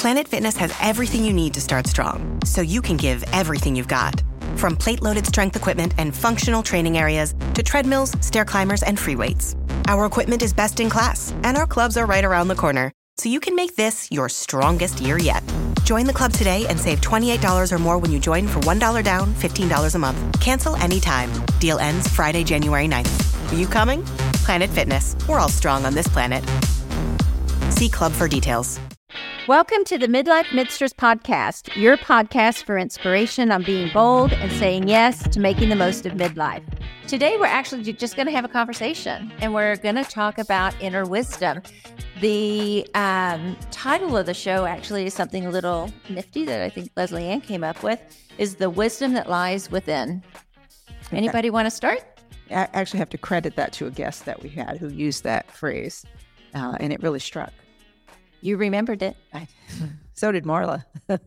Planet Fitness has everything you need to start strong, so you can give everything you've got. From plate-loaded strength equipment and functional training areas to treadmills, stair climbers, and free weights. Our equipment is best in class, and our clubs are right around the corner, so you can make this your strongest year yet. Join the club today and save $28 or more when you join for $1 down, $15 a month. Cancel anytime. Deal ends Friday, January 9th. Are you coming? Planet Fitness. We're all strong on this planet. See club for details. Welcome to the Midlife Midsters Podcast, your podcast for inspiration on being bold and saying yes to making the most of midlife. Today, we're actually just going to have a conversation, and we're going to talk about inner wisdom. The title of the show actually is something a little nifty that I think Leslie Ann came up with, is The Wisdom That Lies Within. Anybody want to start? I actually have to credit that to a guest that we had who used that phrase, and it really struck. You remembered it. So did Marla.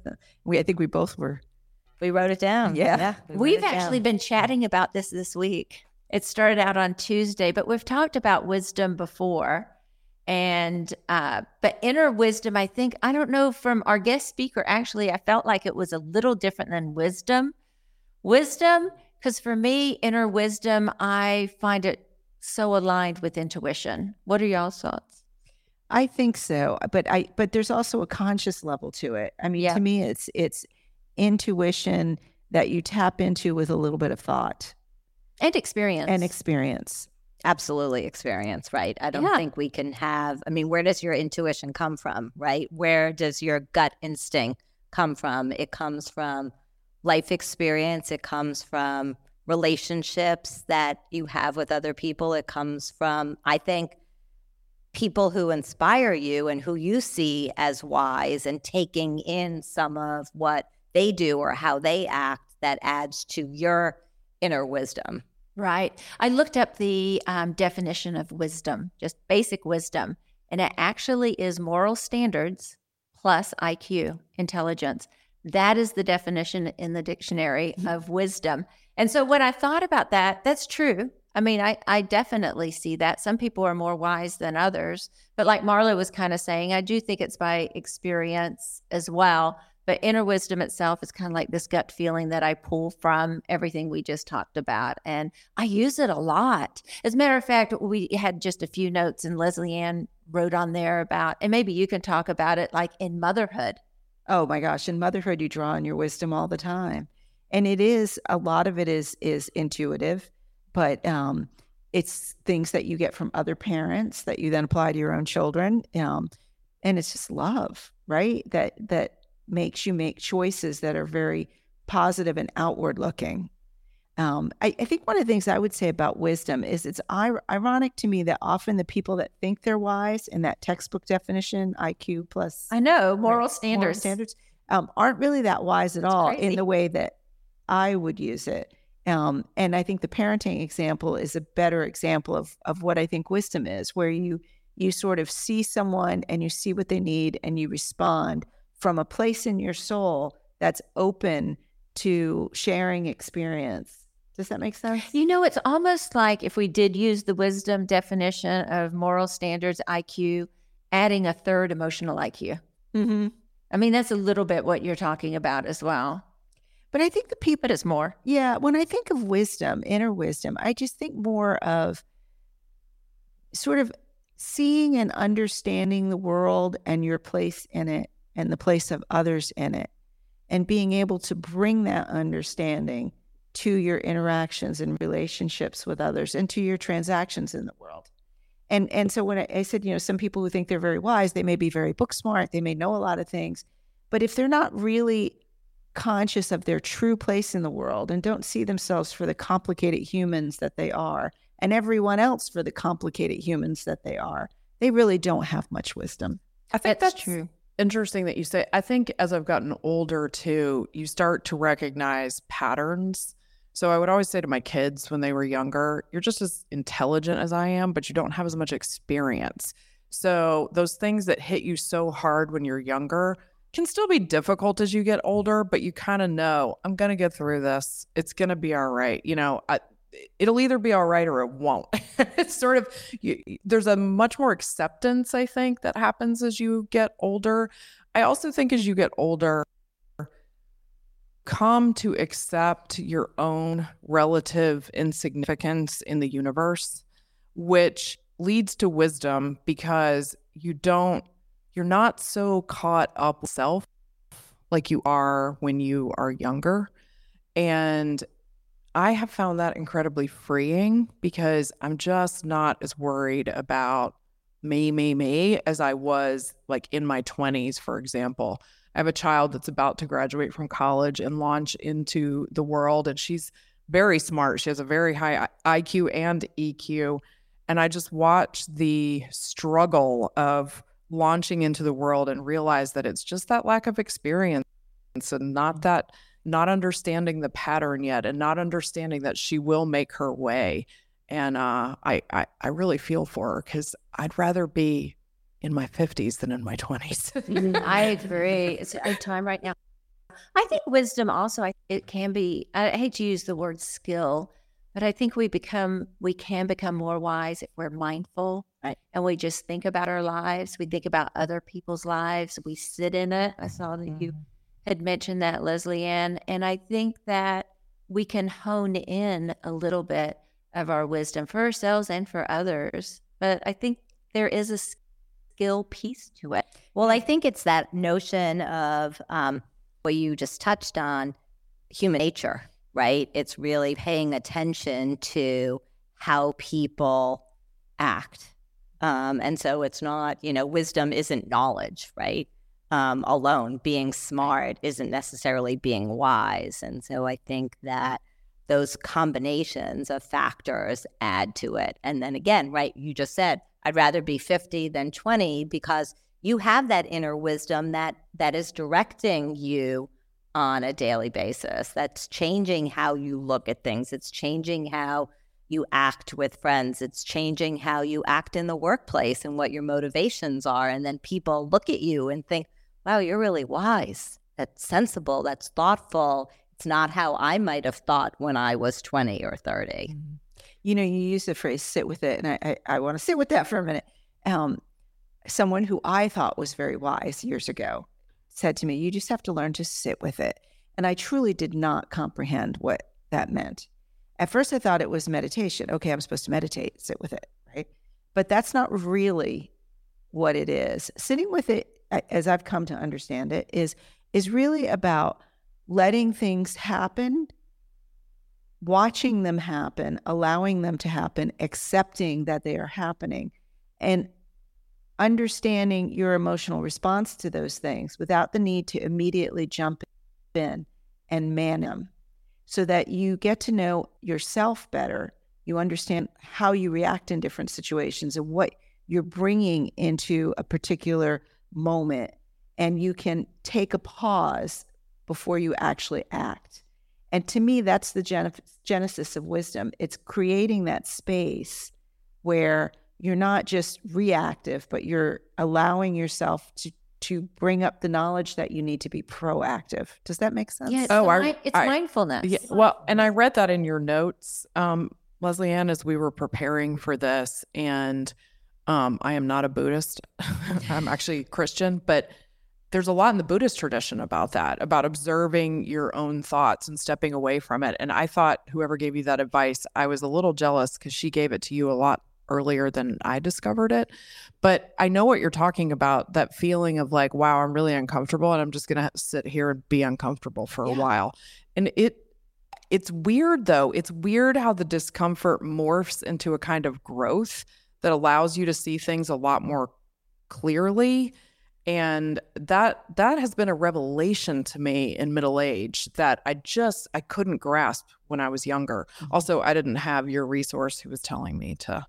I think we both were. We wrote it down. Yeah. We've actually been chatting about this week. It started out on Tuesday, but we've talked about wisdom before. And, but inner wisdom, I think, I don't know, from our guest speaker, actually, I felt like it was a little different than wisdom. Wisdom, because for me, inner wisdom, I find it so aligned with intuition. What are y'all's thoughts? I think so, but there's also a conscious level to it. I mean, to me, it's intuition that you tap into with a little bit of thought and experience. Absolutely experience, right? I don't think we can have, where does your intuition come from, right? Where does your gut instinct come from? It comes from life experience. It comes from relationships that you have with other people. It comes from, I think, people who inspire you and who you see as wise and taking in some of what they do or how they act that adds to your inner wisdom. Right. I looked up the definition of wisdom, just basic wisdom, and it actually is moral standards plus IQ, intelligence. That is the definition in the dictionary of wisdom. And so when I thought about that, that's true. I definitely see that. Some people are more wise than others. But like Marla was kind of saying, I do think it's by experience as well. But inner wisdom itself is kind of like this gut feeling that I pull from everything we just talked about. And I use it a lot. As a matter of fact, we had just a few notes and Leslie Ann wrote on there about, and maybe you can talk about it, like in motherhood. Oh my gosh. In motherhood, you draw on your wisdom all the time. And a lot of it is intuitive. But it's things that you get from other parents that you then apply to your own children. And it's just love, right? That makes you make choices that are very positive and outward looking. I think one of the things I would say about wisdom is it's ironic to me that often the people that think they're wise in that textbook definition, IQ plus... I know, moral standards, aren't really that wise at all crazy. In the way that I would use it. And I think the parenting example is a better example of what I think wisdom is, where you sort of see someone and you see what they need and you respond from a place in your soul that's open to sharing experience. Does that make sense? It's almost like if we did use the wisdom definition of moral standards, IQ, adding a third emotional IQ. Mm-hmm. That's a little bit what you're talking about as well. But I think But it's more. Yeah. When I think of wisdom, inner wisdom, I just think more of sort of seeing and understanding the world and your place in it and the place of others in it, and being able to bring that understanding to your interactions and relationships with others and to your transactions in the world. And so when I said, some people who think they're very wise, they may be very book smart, they may know a lot of things, but if they're not really conscious of their true place in the world and don't see themselves for the complicated humans that they are and everyone else for the complicated humans that they are, they really don't have much wisdom. I think that's true. Interesting that you say. I think as I've gotten older too, you start to recognize patterns. So I would always say to my kids when they were younger, you're just as intelligent as I am, but you don't have as much experience. So those things that hit you so hard when you're younger can still be difficult as you get older, but you kind of know, I'm going to get through this. It's going to be all right. it'll either be all right or it won't. It's sort of, there's a much more acceptance, I think, that happens as you get older. I also think as you get older, come to accept your own relative insignificance in the universe, which leads to wisdom because you're not so caught up with self like you are when you are younger. And I have found that incredibly freeing because I'm just not as worried about me as I was like in my 20s, for example. I have a child that's about to graduate from college and launch into the world, and she's very smart. She has a very high IQ and EQ. And I just watch the struggle of launching into the world and realize that it's just that lack of experience and not understanding the pattern yet and not understanding that she will make her way. And I really feel for her because I'd rather be in my 50s than in my 20s. I agree. It's a time right now. I think wisdom also, it can be, I hate to use the word skill, but I think we can become more wise if we're mindful, right? And we just think about our lives. We think about other people's lives. We sit in it. I saw that you had mentioned that, Leslie Ann. And I think that we can hone in a little bit of our wisdom for ourselves and for others. But I think there is a skill piece to it. Well, I think it's that notion of what you just touched on, human nature, right? It's really paying attention to how people act. And so it's not, wisdom isn't knowledge, right? Alone. Being smart isn't necessarily being wise. And so I think that those combinations of factors add to it. And then again, right, you just said, I'd rather be 50 than 20 because you have that inner wisdom that is directing you on a daily basis. That's changing how you look at things. It's changing how you act with friends. It's changing how you act in the workplace and what your motivations are. And then people look at you and think, wow, you're really wise. That's sensible. That's thoughtful. It's not how I might have thought when I was 20 or 30. You use the phrase sit with it. And I want to sit with that for a minute. Someone who I thought was very wise years ago said to me, you just have to learn to sit with it. And I truly did not comprehend what that meant. At first, I thought it was meditation. Okay, I'm supposed to meditate, sit with it, right? But that's not really what it is. Sitting with it, as I've come to understand it, is really about letting things happen, watching them happen, allowing them to happen, accepting that they are happening, and understanding your emotional response to those things without the need to immediately jump in and man them, so that you get to know yourself better. You understand how you react in different situations and what you're bringing into a particular moment, and you can take a pause before you actually act. And to me, that's the genesis of wisdom. It's creating that space where you're not just reactive, but you're allowing yourself to bring up the knowledge that you need to be proactive. Does that make sense? Yeah, it's mindfulness. Yeah, well, and I read that in your notes, Leslie Ann, as we were preparing for this. And I am not a Buddhist. I'm actually Christian, but there's a lot in the Buddhist tradition about that, about observing your own thoughts and stepping away from it. And I thought whoever gave you that advice, I was a little jealous because she gave it to you a lot earlier than I discovered it. But I know what you're talking about, that feeling of like, wow, I'm really uncomfortable and I'm just going to sit here and be uncomfortable for a while. And it's weird though. It's weird how the discomfort morphs into a kind of growth that allows you to see things a lot more clearly. And that has been a revelation to me in middle age that I couldn't grasp when I was younger. Also, I didn't have your resource who was telling me to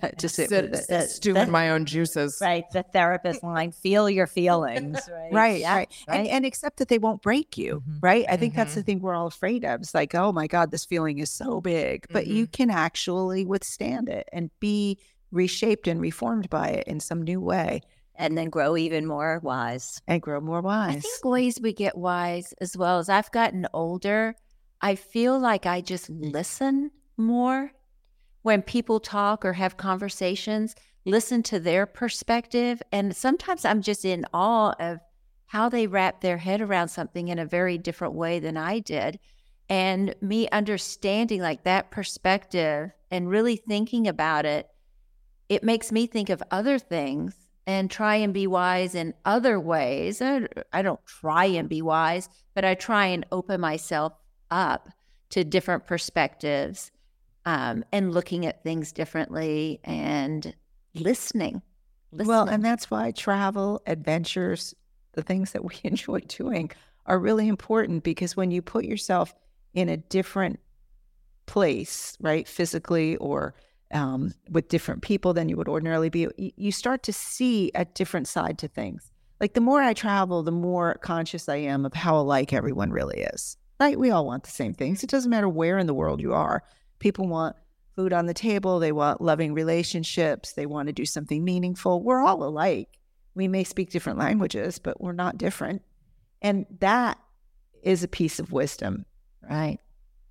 stew in my own juices. Right. The therapist line, feel your feelings. Right. Right. And accept that they won't break you. Right. I think that's the thing we're all afraid of. It's like, oh my God, this feeling is so big, but you can actually withstand it and be reshaped and reformed by it in some new way. And then grow even more wise. And grow more wise. I think ways we get wise as well as I've gotten older, I feel like I just listen more when people talk or have conversations, listen to their perspective. And sometimes I'm just in awe of how they wrap their head around something in a very different way than I did. And me understanding like that perspective and really thinking about it, it makes me think of other things and try and be wise in other ways. I don't try and be wise, but I try and open myself up to different perspectives, and looking at things differently and listening. Well, and that's why travel, adventures, the things that we enjoy doing are really important, because when you put yourself in a different place, right, physically or with different people than you would ordinarily be, you start to see a different side to things. Like the more I travel, the more conscious I am of how alike everyone really is. Right? We all want the same things. It doesn't matter where in the world you are. People want food on the table. They want loving relationships. They want to do something meaningful. We're all alike. We may speak different languages, but we're not different. And that is a piece of wisdom. Right.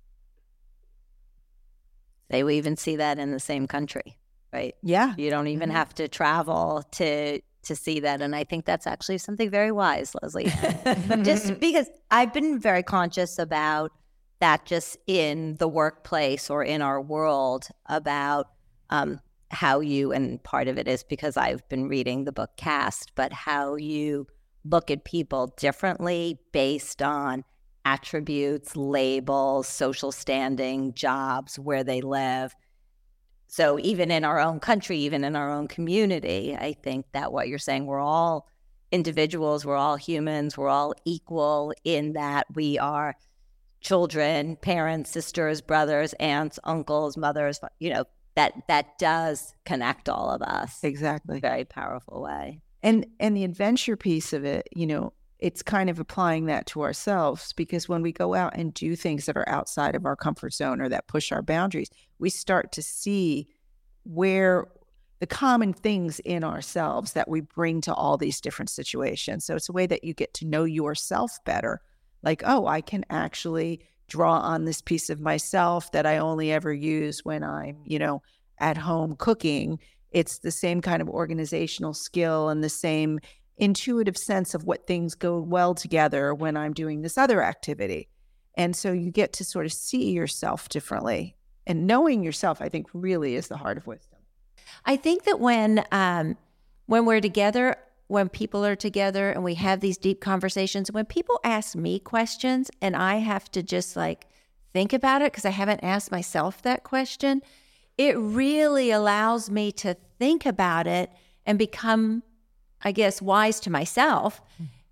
They will even see that in the same country, right? Yeah. You don't even have to travel to see that. And I think that's actually something very wise, Leslie. Just because I've been very conscious about that just in the workplace or in our world about how you, and part of it is because I've been reading the book Caste, but how you look at people differently based on attributes, labels, social standing, jobs, where they live. So even in our own country, even in our own community, I think that what you're saying, we're all individuals, we're all humans, we're all equal in that we are children, parents, sisters, brothers, aunts, uncles, mothers, that does connect all of us. Exactly. In a very powerful way. And the adventure piece of it, it's kind of applying that to ourselves, because when we go out and do things that are outside of our comfort zone or that push our boundaries, we start to see where the common things in ourselves that we bring to all these different situations. So it's a way that you get to know yourself better. Like, oh, I can actually draw on this piece of myself that I only ever use when I'm, at home cooking. It's the same kind of organizational skill and the same intuitive sense of what things go well together when I'm doing this other activity. And so you get to sort of see yourself differently. And knowing yourself, I think, really is the heart of wisdom. I think that when we're together, when people are together and we have these deep conversations, when people ask me questions and I have to just think about it because I haven't asked myself that question, it really allows me to think about it and become, I guess, wise to myself,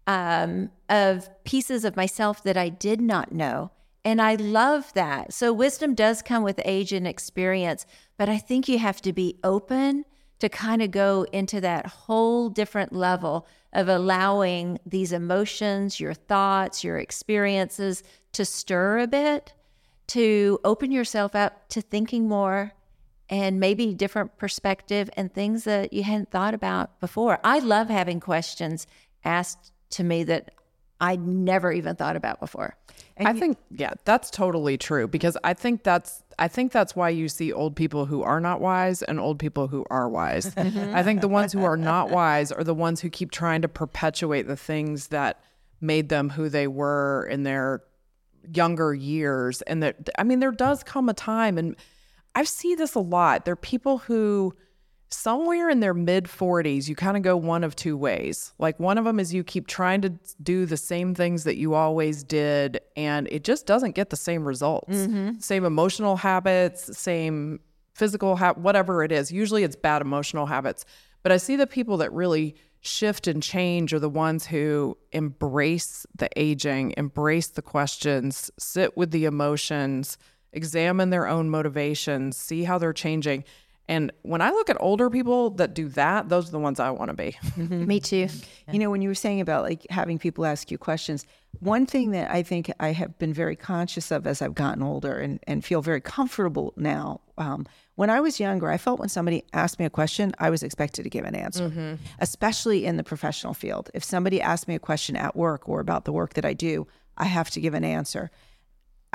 of pieces of myself that I did not know. And I love that. So wisdom does come with age and experience, but I think you have to be open to kind of go into that whole different level of allowing these emotions, your thoughts, your experiences to stir a bit, to open yourself up to thinking more and maybe different perspective and things that you hadn't thought about before. I love having questions asked to me that I never even thought about before. And I think, that's totally true, because I think that's why you see old people who are not wise and old people who are wise. I think the ones who are not wise are the ones who keep trying to perpetuate the things that made them who they were in their younger years. And there does come a time, and I see this a lot. There are people who somewhere in their mid-40s, you kind of go one of two ways. Like, one of them is you keep trying to do the same things that you always did, and it just doesn't get the same results. Same emotional habits, same physical whatever it is. Usually it's bad emotional habits. But I see the people that really shift and change are the ones who embrace the aging, embrace the questions, sit with the emotions, examine their own motivations, see how they're changing. And when I look at older people that do that, those are the ones I want to be. Me too. When you were saying about having people ask you questions, one thing that I think I have been very conscious of as I've gotten older and feel very comfortable now, when I was younger, I felt when somebody asked me a question, I was expected to give an answer, especially in the professional field. If somebody asked me a question at work or about the work that I do, I have to give an answer.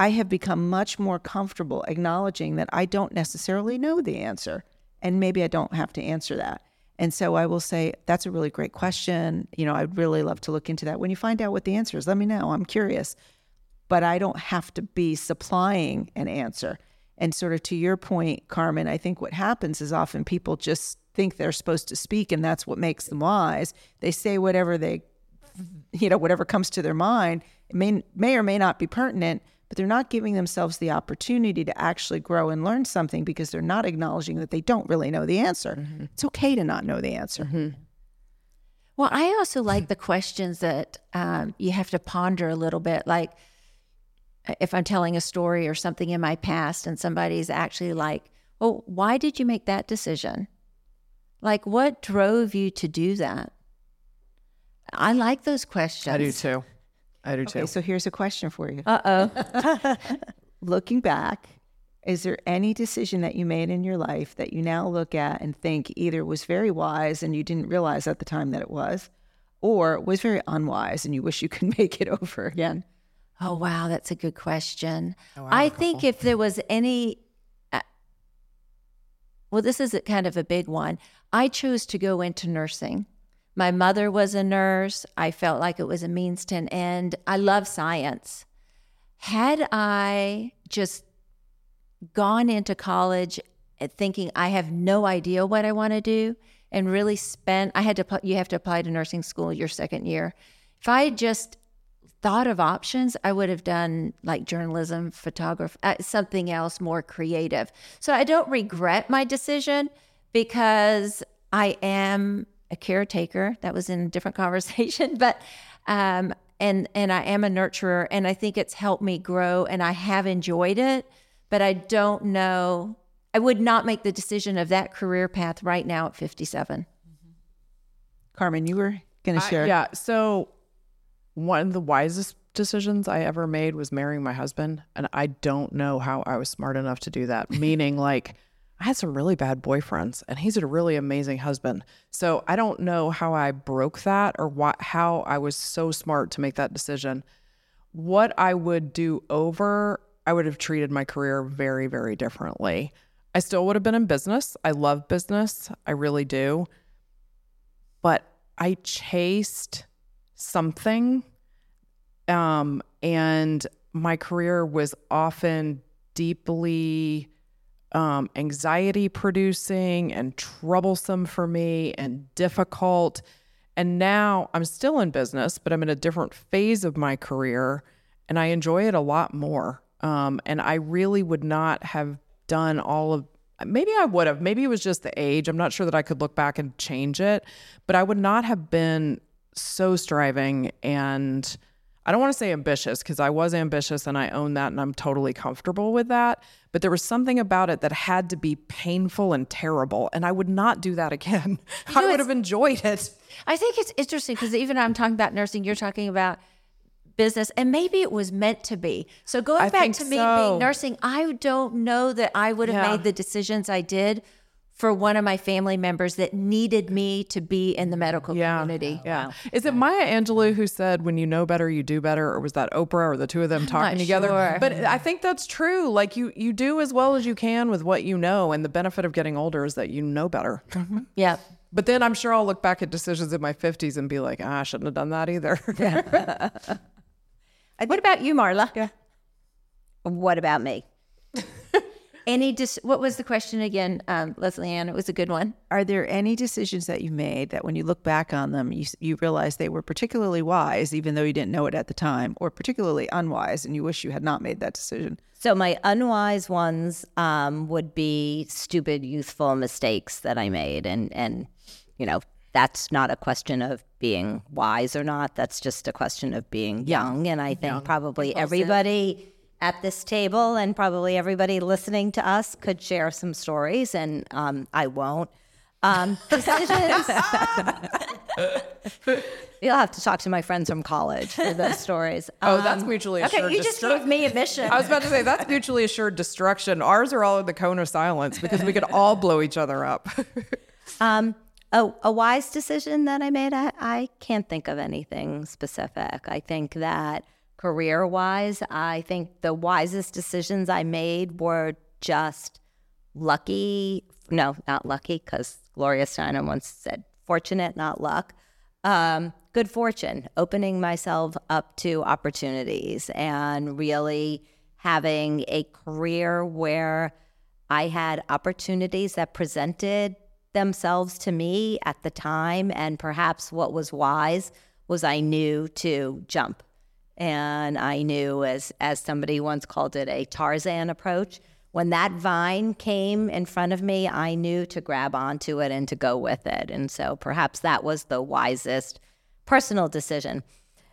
I have become much more comfortable acknowledging that I don't necessarily know the answer, and maybe I don't have to answer that. And so I will say, that's a really great question. You know, I'd really love to look into that. When you find out what the answer is, let me know. I'm curious. But I don't have to be supplying an answer. And sort of to your point, Carmen, I think what happens is often people just think they're supposed to speak, and that's what makes them wise. They say whatever whatever comes to their mind. It may or may not be pertinent, but they're not giving themselves the opportunity to actually grow and learn something because they're not acknowledging that they don't really know the answer. Mm-hmm. It's okay to not know the answer. Mm-hmm. Well, I also like the questions that you have to ponder a little bit. Like if I'm telling a story or something in my past and somebody's actually like, well, why did you make that decision? Like, what drove you to do that? I like those questions. I do too. Okay, so here's a question for you. Uh-oh. Looking back, is there any decision that you made in your life that you now look at and think either was very wise and you didn't realize at the time that it was, or was very unwise and you wish you could make it over again? Oh, wow, that's a good question. Oh, I think if there was any, this is kind of a big one. I chose to go into nursing. My mother was a nurse. I felt like it was a means to an end. I love science. Had I just gone into college thinking I have no idea what I want to do and really you have to apply to nursing school your second year. If I had just thought of options, I would have done like journalism, photography, something else more creative. So I don't regret my decision because I am a caretaker. That was in a different conversation, but and I am a nurturer, and I think it's helped me grow, and I have enjoyed it. But I don't know. I would not make the decision of that career path right now at 57. Carmen, you were going to share. Yeah. So one of the wisest decisions I ever made was marrying my husband, and I don't know how I was smart enough to do that. Meaning, like, I had some really bad boyfriends, and he's a really amazing husband. So I don't know how I broke that or how I was so smart to make that decision. What I would do over, I would have treated my career very, very differently. I still would have been in business. I love business. I really do. But I chased something, and my career was often deeply anxiety producing and troublesome for me and difficult. And now I'm still in business, but I'm in a different phase of my career and I enjoy it a lot more. And I really would not have done maybe I would have, maybe it was just the age. I'm not sure that I could look back and change it, but I would not have been so striving, and I don't want to say ambitious because I was ambitious and I own that and I'm totally comfortable with that. But there was something about it that had to be painful and terrible. And I would not do that again. I would have enjoyed it. I think it's interesting because even I'm talking about nursing, you're talking about business, and maybe it was meant to be. So going back to me being nursing, I don't know that I would have made the decisions I did for one of my family members that needed me to be in the medical community. Yeah. Wow. Is it Maya Angelou who said, when you know better, you do better? Or was that Oprah or the two of them talking together? Sure. But I think that's true. Like you do as well as you can with what you know. And the benefit of getting older is that you know better. Mm-hmm. Yeah. But then I'm sure I'll look back at decisions in my 50s and be like, I shouldn't have done that either. Yeah. What about you, Marla? Yeah. What about me? What was the question again, Leslie Ann? It was a good one. Are there any decisions that you made that when you look back on them, you realize they were particularly wise, even though you didn't know it at the time, or particularly unwise, and you wish you had not made that decision? So my unwise ones would be stupid, youthful mistakes that I made. And that's not a question of being wise or not. That's just a question of being young. And I think probably everybody at this table and probably everybody listening to us could share some stories, and I won't. Decisions. You'll have to talk to my friends from college for those stories. That's mutually assured. Okay, you just gave me a mission. I was about to say, that's mutually assured destruction. Ours are all in the cone of silence because we could all blow each other up. A wise decision that I made, I can't think of anything specific. I think that career-wise. I think the wisest decisions I made were just lucky. No, not lucky, because Gloria Steinem once said, fortunate, not luck. Good fortune, opening myself up to opportunities and really having a career where I had opportunities that presented themselves to me at the time. And perhaps what was wise was I knew to jump. And I knew, as somebody once called it, a Tarzan approach. When that vine came in front of me, I knew to grab onto it and to go with it. And so perhaps that was the wisest personal decision.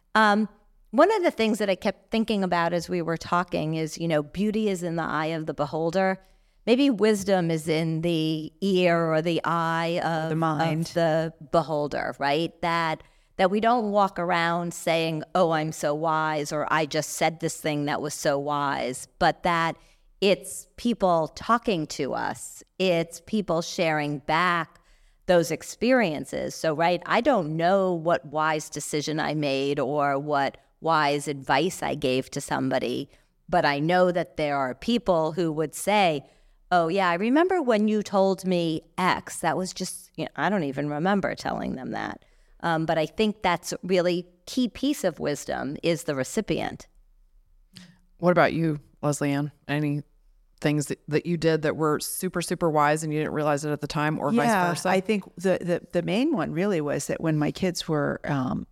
One of the things that I kept thinking about as we were talking is, beauty is in the eye of the beholder. Maybe wisdom is in the ear or the eye of the mind of the beholder, right? That we don't walk around saying, oh, I'm so wise, or I just said this thing that was so wise, but that it's people talking to us. It's people sharing back those experiences. So, right, I don't know what wise decision I made or what wise advice I gave to somebody, but I know that there are people who would say, oh, yeah, I remember when you told me X. That was just, I don't even remember telling them that. But I think that's a really key piece of wisdom is the recipient. What about you, Leslie Ann? Any things that you did that were super, super wise and you didn't realize it at the time, or vice versa? I think the main one really was that when my kids were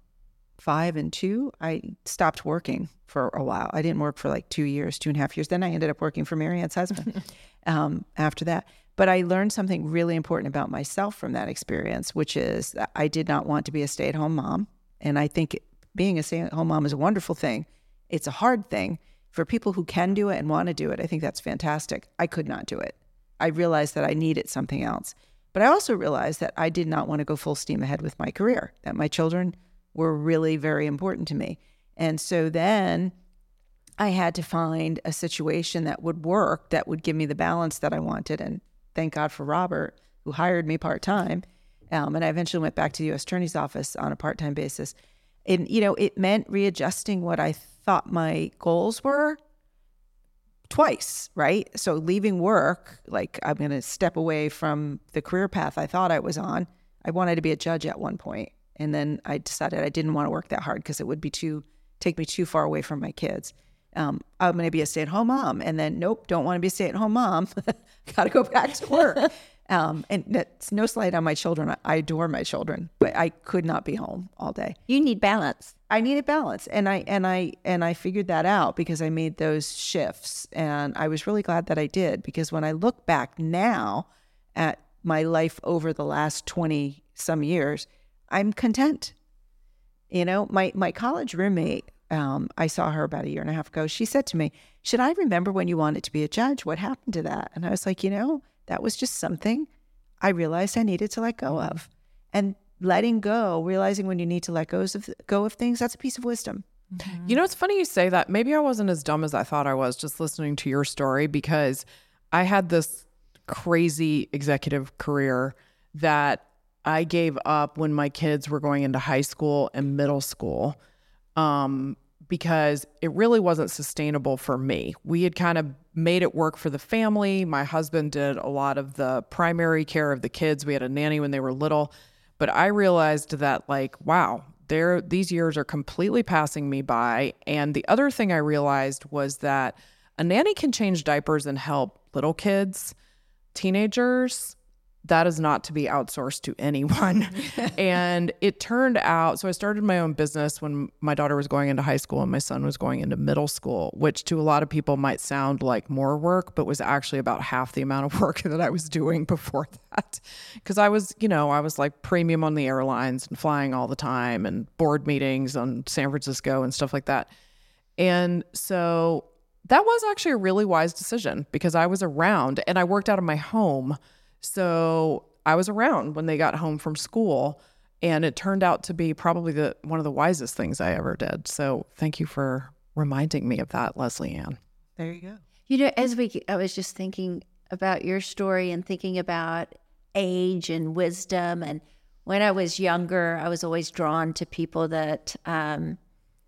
5 and 2, I stopped working for a while. I didn't work for like 2.5 years. Then I ended up working for Marianne's husband after that. But I learned something really important about myself from that experience, which is that I did not want to be a stay-at-home mom. And I think being a stay-at-home mom is a wonderful thing. It's a hard thing. For people who can do it and want to do it, I think that's fantastic. I could not do it. I realized that I needed something else. But I also realized that I did not want to go full steam ahead with my career, that my children were really very important to me. And so then I had to find a situation that would work, that would give me the balance that I wanted. And thank God for Robert, who hired me part-time. And I eventually went back to the U.S. Attorney's Office on a part-time basis. And, it meant readjusting what I thought my goals were twice, right? So leaving work, like I'm going to step away from the career path I thought I was on. I wanted to be a judge at one point. And then I decided I didn't want to work that hard because it would be take me too far away from my kids. I'm going to be a stay-at-home mom. And then, nope, don't want to be a stay-at-home mom. Got to go back to work. And that's no slight on my children. I adore my children, but I could not be home all day. You need balance. I needed balance. And I figured that out because I made those shifts. And I was really glad that I did, because when I look back now at my life over the last 20 some years, I'm content. My college roommate, I saw her about 1.5 years ago. She said to me, should I remember when you wanted to be a judge? What happened to that? And I was like, that was just something I realized I needed to let go of. And letting go, realizing when you need to let go of things, that's a piece of wisdom. Mm-hmm. It's funny you say that. Maybe I wasn't as dumb as I thought I was just listening to your story, because I had this crazy executive career that I gave up when my kids were going into high school and middle school. Because it really wasn't sustainable for me. We had kind of made it work for the family. My husband did a lot of the primary care of the kids. We had a nanny when they were little. But I realized that, wow, these years are completely passing me by. And the other thing I realized was that a nanny can change diapers and help little kids, teenagers. That is not to be outsourced to anyone. And it turned out, so I started my own business when my daughter was going into high school and my son was going into middle school, which to a lot of people might sound like more work, but was actually about half the amount of work that I was doing before that. Because I was like premium on the airlines and flying all the time and board meetings on San Francisco and stuff like that. And so that was actually a really wise decision, because I was around and I worked out of my home. So I was around when they got home from school, and it turned out to be probably one of the wisest things I ever did. So thank you for reminding me of that, Leslie Ann. There you go. I was just thinking about your story and thinking about age and wisdom. And when I was younger, I was always drawn to people that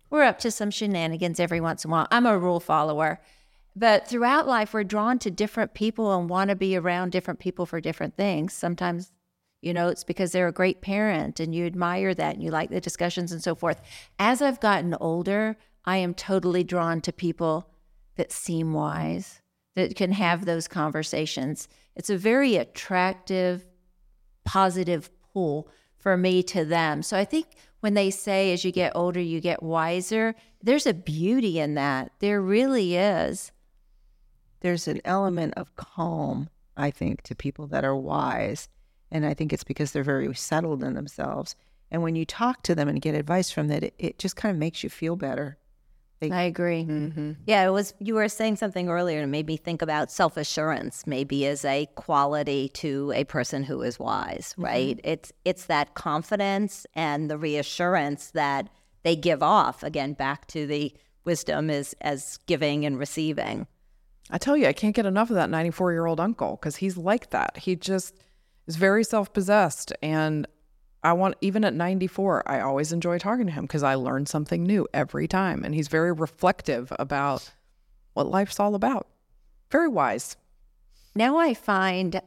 we're up to some shenanigans every once in a while. I'm a rule follower. But throughout life, we're drawn to different people and want to be around different people for different things. Sometimes, it's because they're a great parent and you admire that and you like the discussions and so forth. As I've gotten older, I am totally drawn to people that seem wise, that can have those conversations. It's a very attractive, positive pull for me to them. So I think when they say as you get older, you get wiser, there's a beauty in that. There really is. There's an element of calm, I think, to people that are wise. And I think it's because they're very settled in themselves. And when you talk to them and get advice from that, it just kind of makes you feel better. I agree. Mm-hmm. Yeah, you were saying something earlier and made me think about self-assurance maybe as a quality to a person who is wise, right? It's that confidence and the reassurance that they give off. Again, back to the wisdom as giving and receiving. I tell you, I can't get enough of that 94-year-old uncle because he's like that. He just is very self-possessed. And even at 94, I always enjoy talking to him because I learn something new every time. And he's very reflective about what life's all about. Very wise. Now I find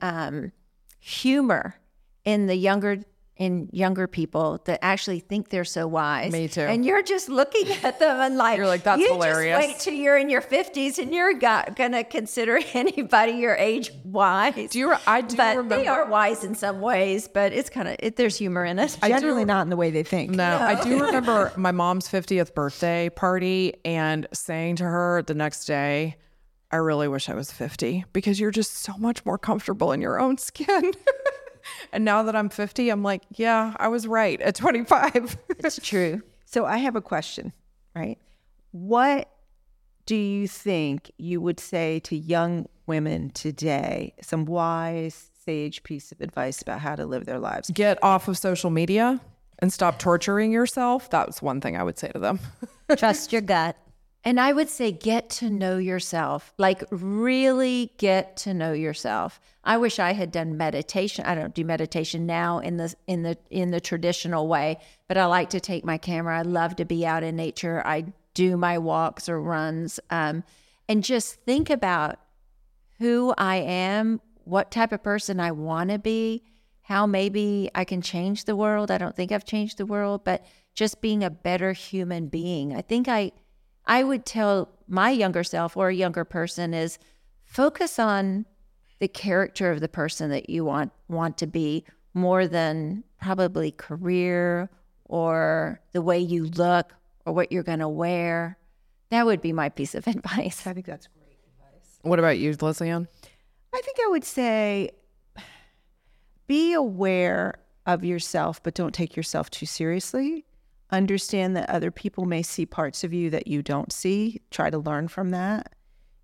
humor in the younger people that actually think they're so wise. Me too. And you're just looking at them and you're like, that's hilarious. Just wait till you're in your 50s and you're gonna consider anybody your age wise. I do remember. They are wise in some ways, but it's there's humor in it. Generally not in the way they think. No, I do remember my mom's 50th birthday party and saying to her the next day, I really wish I was 50 because you're just so much more comfortable in your own skin. And now that I'm 50, I'm like, yeah, I was right at 25. It's true. So I have a question, right? What do you think you would say to young women today, some wise, sage piece of advice about how to live their lives? Get off of social media and stop torturing yourself. That's one thing I would say to them. Trust your gut. And I would say get to know yourself, like really get to know yourself. I wish I had done meditation. I don't do meditation now in the traditional way, but I like to take my camera. I love to be out in nature. I do my walks or runs, and just think about who I am, what type of person I want to be, how maybe I can change the world. I don't think I've changed the world, but just being a better human being. I think I would tell my younger self or a younger person is focus on the character of the person that you want to be more than probably career or the way you look or what you're going to wear. That would be my piece of advice. I think that's great advice. What about you, Lesley-Ann? I think I would say be aware of yourself, but don't take yourself too seriously. Understand that other people may see parts of you that you don't see. Try to learn from that.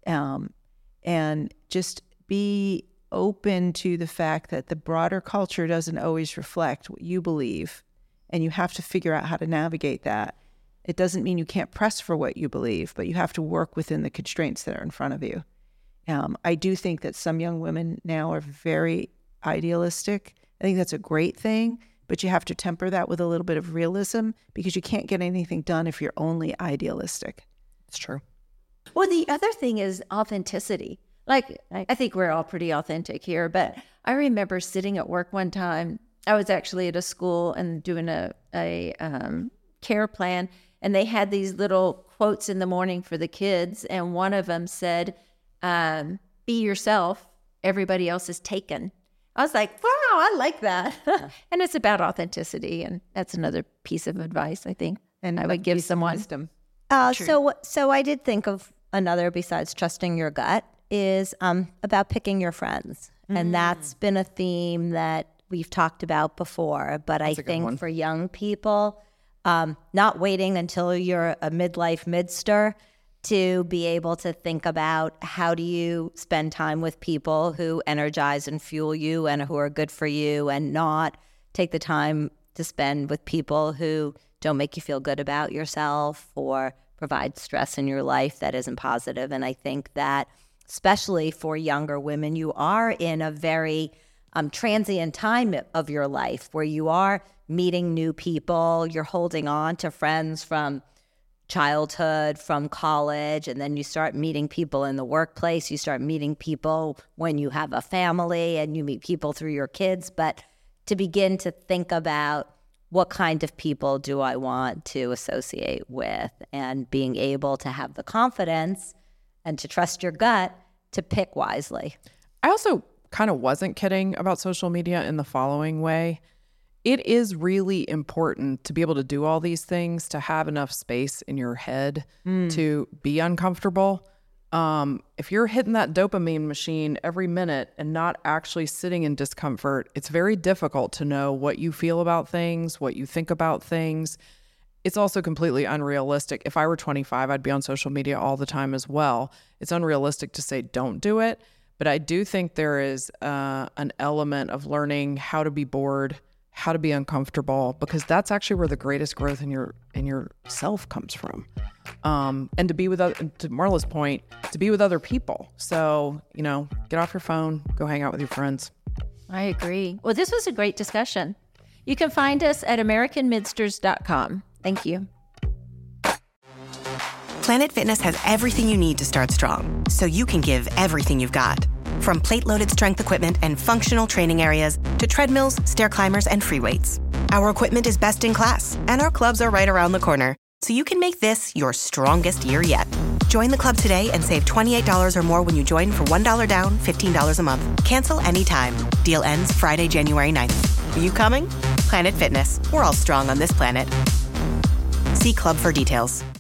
And just be open to the fact that the broader culture doesn't always reflect what you believe. And you have to figure out how to navigate that. It doesn't mean you can't press for what you believe, but you have to work within the constraints that are in front of you. I do think that some young women now are very idealistic. I think that's a great thing. But you have to temper that with a little bit of realism because you can't get anything done if you're only idealistic. It's true. Well, the other thing is authenticity. Like, I think we're all pretty authentic here, but I remember sitting at work one time. I was actually at a school and doing a care plan, and they had these little quotes in the morning for the kids, and one of them said, be yourself, everybody else is taken. I was like, wow, I like that. And it's about authenticity. And that's another piece of advice, I think. And I would give someone wisdom. So I did think of another besides trusting your gut is about picking your friends. And that's been a theme that we've talked about before. But I think for young people, not waiting until you're a midlife midster to be able to think about how do you spend time with people who energize and fuel you and who are good for you, and not take the time to spend with people who don't make you feel good about yourself or provide stress in your life that isn't positive. And I think that especially for younger women, you are in a very transient time of your life where you are meeting new people, you're holding on to friends from childhood, from college, and then you start meeting people in the workplace. You start meeting people when you have a family, and you meet people through your kids. But to begin to think about what kind of people do I want to associate with, and being able to have the confidence and to trust your gut to pick wisely. I also kind of wasn't kidding about social media in the following way. It is really important to be able to do all these things, to have enough space in your head to be uncomfortable. If you're hitting that dopamine machine every minute and not actually sitting in discomfort, it's very difficult to know what you feel about things, what you think about things. It's also completely unrealistic. If I were 25, I'd be on social media all the time as well. It's unrealistic to say don't do it. But I do think there is an element of learning how to be bored, how to be uncomfortable, because that's actually where the greatest growth in your self comes from. And to be with, to Marla's point, to be with other people. So, get off your phone, go hang out with your friends. I agree. Well, this was a great discussion. You can find us at AmericanMidsters.com. Thank you. Planet Fitness has everything you need to start strong, so you can give everything you've got. From plate-loaded strength equipment and functional training areas to treadmills, stair climbers, and free weights. Our equipment is best in class, and our clubs are right around the corner, so you can make this your strongest year yet. Join the club today and save $28 or more when you join for $1 down, $15 a month. Cancel anytime. Deal ends Friday, January 9th. Are you coming? Planet Fitness. We're all strong on this planet. See club for details.